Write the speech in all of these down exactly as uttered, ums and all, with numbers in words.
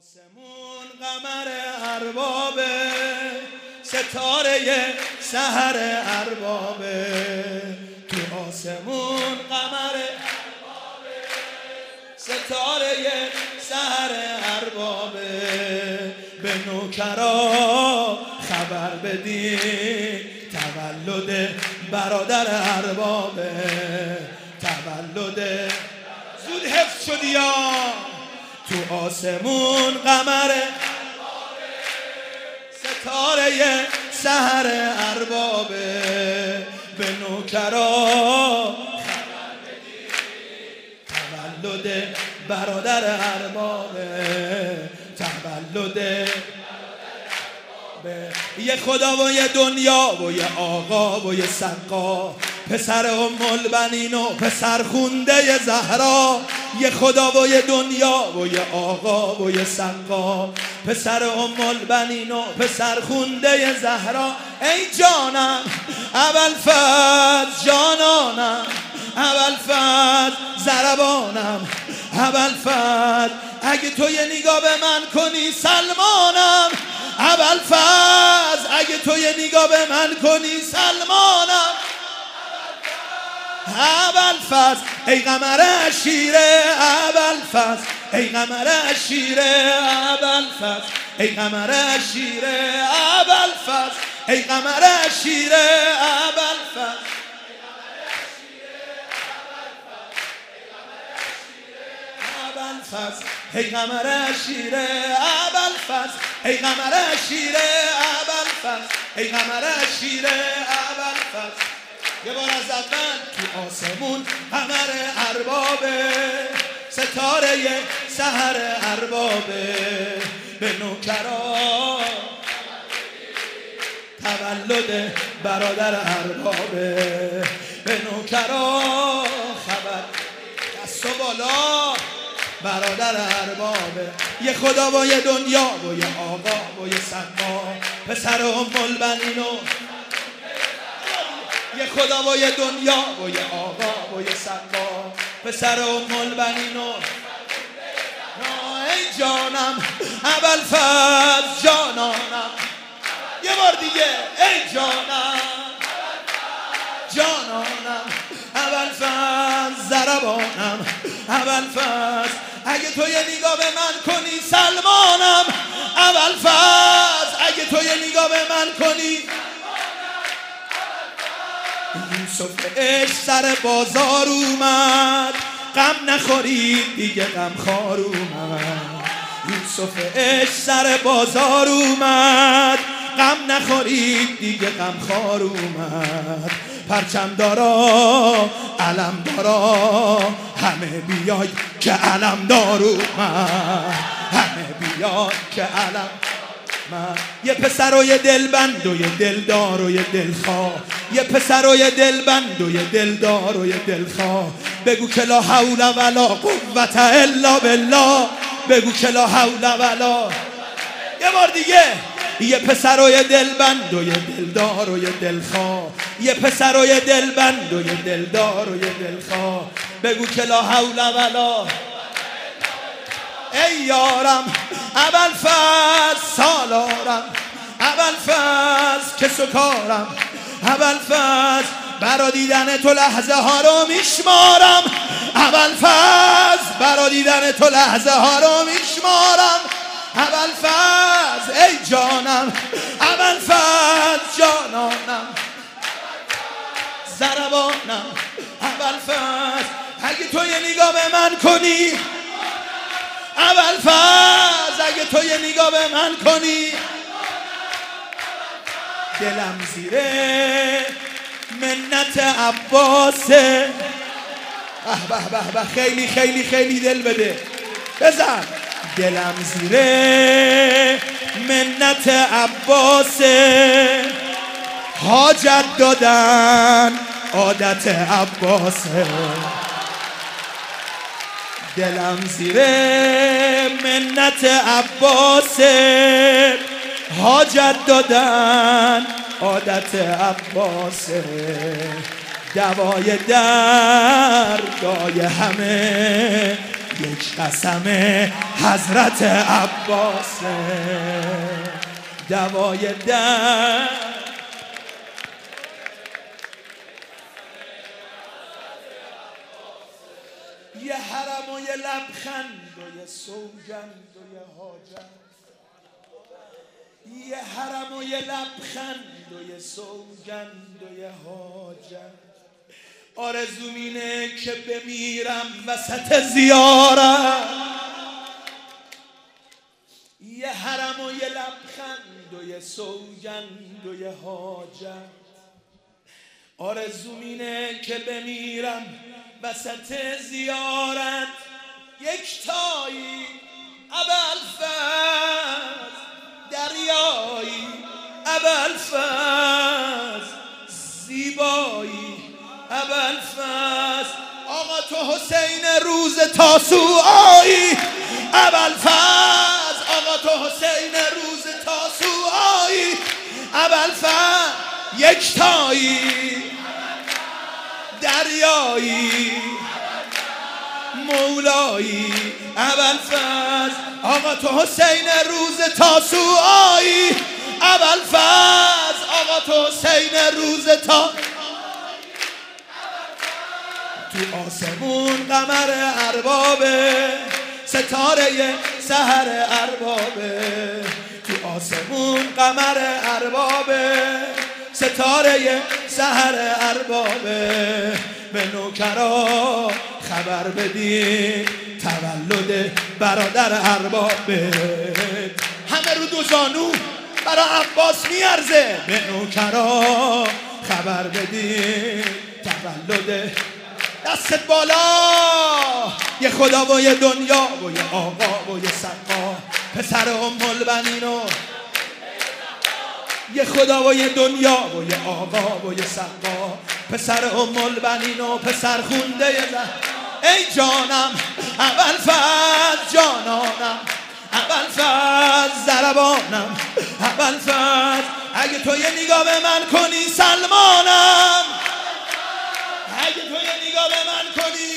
آسمون قمر اربابه، ستاره سحر اربابه. تو آسمون قمر اربابه، ستاره سحر اربابه. به نوکرا خبر بدین تولد برادر اربابه. تولد زود حفظ شدی یا تو آسمون قمر ستاره سحر اربابه. به نوکرا خبر بدی تولد برادر اربابه. تولد یه خدا و یه دنیا و یه آقا و یه سقا، پسر ام البنین و پسر خونده زهرا. یه خدا و یه دنیا و یه آقا و یه سقا، پسر ام البنین و پسر خونده زهرا. ای جانم ابوالفضل، جانانم ابوالفضل، ضربانم ابوالفضل. اگه تو یه نگاه به من کنی سلمانم ابوالفضل. اگه تو یه نگاه به من کنی سلمانم ابوالفضل. ای قمر عشیره ابوالفضل، ای قمر عشیره ابوالفضل، ای قمر عشیره ابوالفضل، ای قمر عشیره ابوالفضل. ای قمر عشیره ابوالفضل، ای قمر عشیره ابوالفضل، ای قمر عشیره ابوالفضل. یه بار از اول تو آسمون قمر اربابه، ستاره سحر اربابه. به نوکرا تولد برادر اربابه. به نوکرا خبر دست و بالا برادر اربابه. یه خدا و یه دنیا و یه آقا و یه سقا، پسر ام البنین و یه خدا و یه دنیا و یه آقا و یه سقا، پسر ام البنین و ای جانم ابوالفضل، جانانم. یه بار دیگه ای جانم جانانم ابوالفضل، ضربانم ابوالفضل. اگه تو یه نگاه به من کنی سلمانم ابوالفضل. اگه تو یه نگاه به من کنی یوسف عشق سر بازار اومد، غم نخورید دیگه غم خار اومد. یوسف عشق سر بازار اومد، غم نخورید دیگه غم خار اومد. پرچم دارا علم دارا، همه بیای که علم دار اومد. همه بیای که علم من. یه پسر و یه دلبند و یه دلدار و یه دلخواه، یه پسر و یه دلبند و یه دلدار و یه دلخواه. بگو که لا حول ولا قوة الا بالله، بگو که لا حول ولا. یه بار دیگه یه پسر و یه دلبند و یه دلدار و یه دلخواه، یه پسر و یه دلبند و یه دلدار و یه دلخواه. بگو که لا حول ولا. ای یارم ابوالفضل، سالارم ابوالفضل، که سکارم ابوالفضل. برا دیدن تو لحظه ها رو میشمارم ابوالفضل، برا دیدن تو لحظه ها رو میشمارم ابوالفضل. ای جانم ابوالفضل، جانانم ضربانم ابوالفضل. اگه تو یه نگاه به من کنی ابوالفضل، اگه تو یه نگاه به من کنی دلم زیره منت عباسه. به به به به، خیلی خیلی خیلی دل بده بزن. دلم زیره منت عباسه، حاجت دادن عادت عباسه. دلم زیره منت عباسه، حاجت دادن عادت عباسه. دوای دردای همه یک قسم حضرت عباس دوای درد. یه حرم و یه لبخند و یه سوگند و یه حاجت، یه حرم و یه لبخند و یه سوگند و یه حاجت. آرزوم اینه که بمیرم وسط زیارت، یه حرم و یه لبخند و یه سوگند و یه حاجت. آرزوم اینه که بمیرم وسط زیارت. یک تایی ابوالفضل، دریایی ابوالفضل، زیبایی ابوالفضل. آقا تو حسین روز تاسوعایی ابوالفضل، آقا تو حسین روز تاسوعایی ابوالفضل. یکتایی دریایی مولایی ابوالفضل. آقا تو حسین روز تاسوعایی ابوالفضل، آقا تو حسین روز تا. تو آسمون قمر اربابه، ستاره سحر اربابه. تو آسمون قمر اربابه، ستاره سحر اربابه. به نوکرا خبر بدین تولد برادر اربابه. همه رو دو زانو برا عباس میارزه. به نوکرا خبر بدین تولد. دستت بالا. یه خدا و یه دنیا و یه آقا و یه سقا، پسر ام البنین و یه خدا و یه دنیا و یه آقا و یه سقا، پسر ام البنین و پسر خونده زهرا. ای جانم ابوالفضل، جانانم ابوالفضل، ضربانم ابوالفضل. اگه تو یه نگاه به من کنی سلمانم، اگه تو یه نگاه به من کنی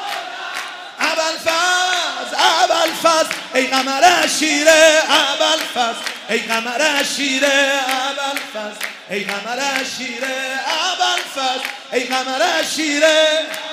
ابوالفضل. ابوالفضل ای قمر شیره ابوالفضل، ای قمر شیره ابوالفضل، ای قمر شیره ابوالفضل، ای قمر شیره.